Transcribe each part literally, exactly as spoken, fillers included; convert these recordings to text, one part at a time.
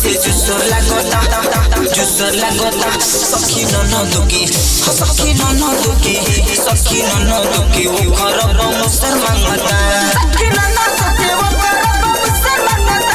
जैसे जुसर लागता जुसर लागता सखी ननदो के सखी ननदो के सखी ननदो के वो घर मुसर मांगता सखी ननदो के वो घर मुसर मांगता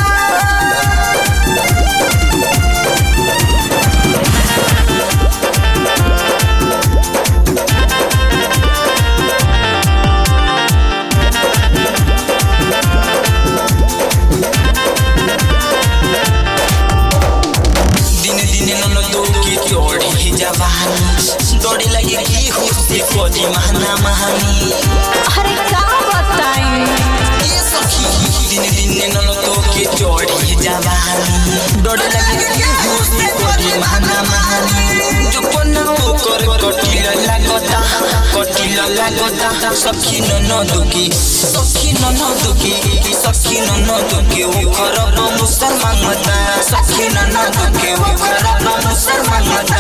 दौड़ी लगे की खुशी कोजी महना महानी अरे का बताई ये सखी दिन दिन ननदो के जोड़ी जवानी दौड़ी लगे की खुशी कोजी महना महानी जो कोना कर कटिल लागता कटिल लागता सखी ननदो की सखी ननदो की सखी ननदो के वो घर मुसर मांगता सखी ननदो के वो घर मुसर मांगता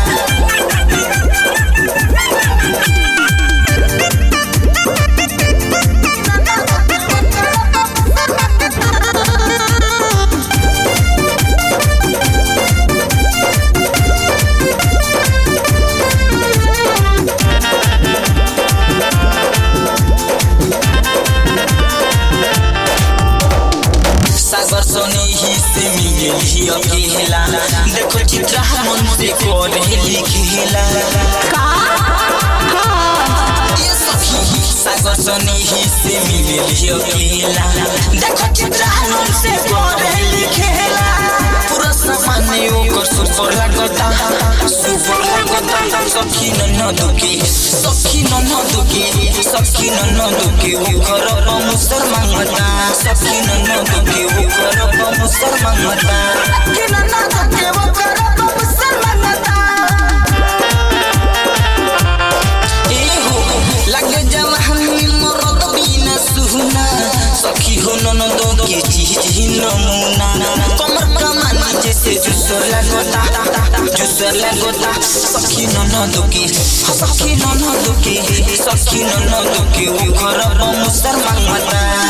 सागर सोनी ही से मिले ही अकेला देखो चित्रा मन से कोरे लिखेला का ये सखी सागर सोनी ही से मिले ही अकेला देखो चित्रा मन से कोरे लिखेला पूरा सामान्य ओकर सुपर लागता सुपर लागता सखी ननदो के सखी ननदो के सखी ननदो के वो घर मुसर मांगता सखी ननदो के वो घर मुसर मांगता सखी ननदो के वो घर मुसर मांगता ए हो लगे जवानी मरद बिना सुना सखी हो ननदो के चीज ही नमूना कमर कमानी जैसे जुसर लागता जुसर लागता सखी ननदो के सखी ननदो के सखी ननदो के वो घर मुसर मांगता